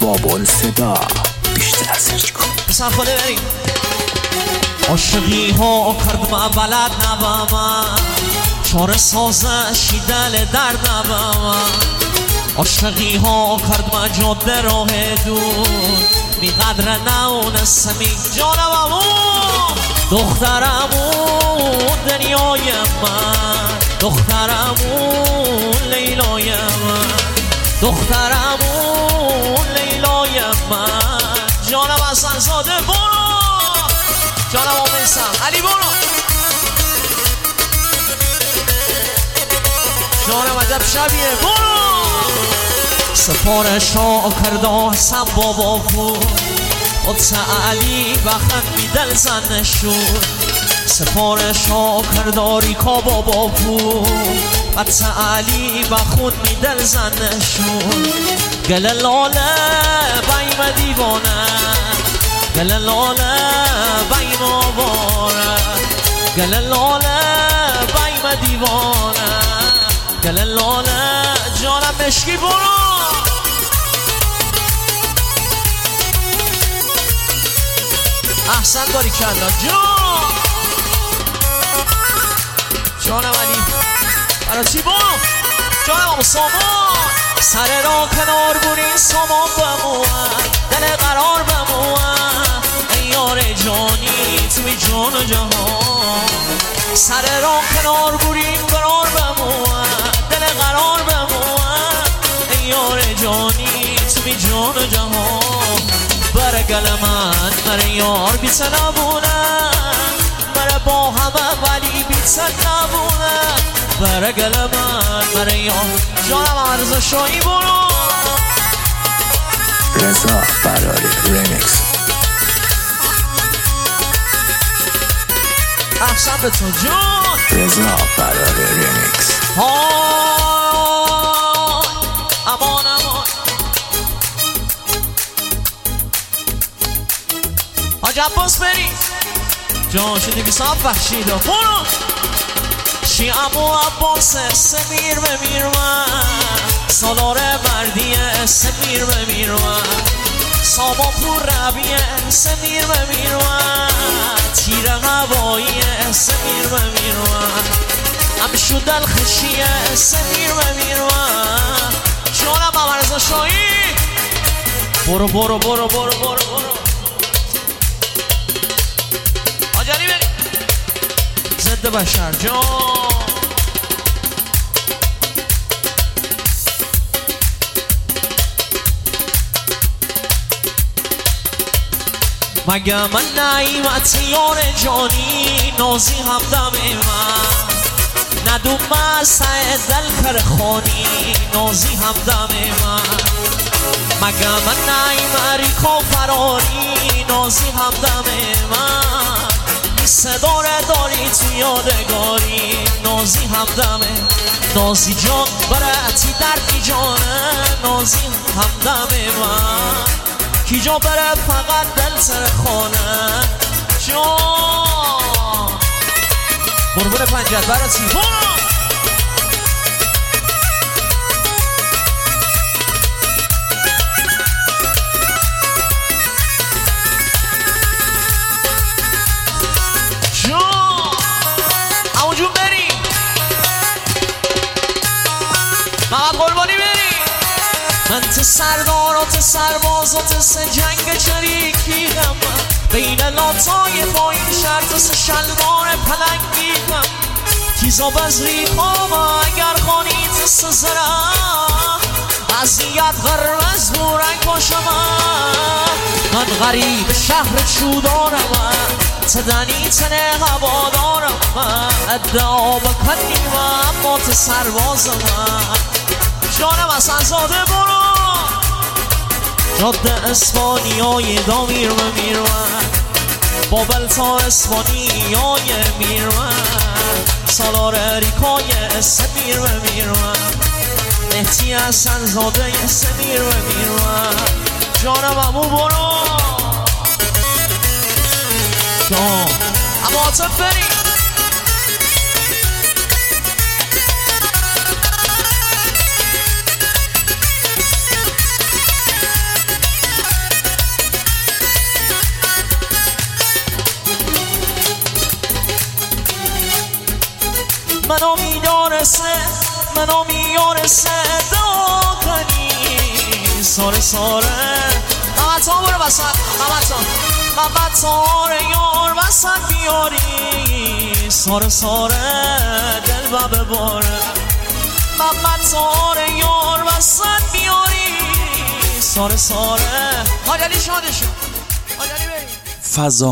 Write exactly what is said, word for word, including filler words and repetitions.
بابل صدا بیشتر سرچ کن. بسن خاله بریم. عاشقی ها کرد ما بلد نباما، چاره سازشی دل درد نباما. عاشقی ها کرد ما جاده راه دور، بی قدر نونستمی جانممون. دخترمون دنیای من، دخترمون لیلای من، دخترمون لیلای من. جانم حسن زاده برو، جانم آمیسم علی برو، جانم عجب شبیه برو. سفارش ها کرده حسن بابا بود، قدس علی بخند می دل زن شد. سفارش ها کرده ریکا بابا بود، قدس علی بخون می دل زن شد. گل لاله بیم دیوانه، گل لاله بیم آواره، گل لاله بیم دیوانه، گل لاله جانم مشکی برو. احسن داری کلا جان، جانم علی برای چی برو، جانم آمو سامان. سر را کنار بودین سامان بمون، دل قرار بمون ای یار جانی توی جان و جهان. سر را کنار بودین قرار بمون، دل قرار بمون ای یار جانی توی جان و جهان. بره گل من بره یار بیتن نبونه، بره با همه ولی بیتن نبونه. بره گل من بره یار جانم عرض شایی برو. رضا فراری ریمیکس. احسن به تو جان رضا فراری ریمیکس. های امان امان حاج عباس بری جان شدی بیسان بخشیده برو. شی امو عباس سمیر بمیر من، سالار مردیه سمیر بمیر من، ساما پور ربیه سمیر بمیر من، تیر هواییه سمیر بمیر من، امشو دل خشیه سمیر بمیر من. جانم عمرزا شایی برو برو برو برو برو برو آجانی بری زده بشر جان. مگه من نعیمت یار جانی، نازی همدم من، ندوم مسعه دل کر خانی، نازی همدم من. مگه من نعیم ریکا فراری، نازی همدم من. صداره داری تو یادگاری، نازی همدمه. نازی جان برعتی دردی جانه، نازی همدم من. کی جا بره فقط دل سر خانه جان. بربر پنجت برسی برو. جان همون جون بری محمد قربانی بری. من ته سردارات سربازات سه جنگ چریکیدم، بین لاتای پایین شرط سه شلوار پلنگیدم. تیزا بزری خوام اگر خانیت سه زرم، عذیت غرمز بورنگ باشم. من غریب شهر چودارم، تدنی تنه هوادارم. ادعا بکنیم اما ته سربازم. جانم حسن زاده برو. جاده اسپانیای دامیر و میرون، بابل تا اسپانیای میرون، سالار ریکای سمیر و میرون، مهتی حسن زاده سمیر و میرون. جانم امو برو جان اما عاطف بری. منو میدارسه منو میارسه داغنی ساره ساره محمد ها برو وسط محمد ها محمد ساره یار وسط بیاری ساره ساره دل با بباره محمد ساره یار وسط بیاری ساره ساره حالی شادشون حالی بریم فضا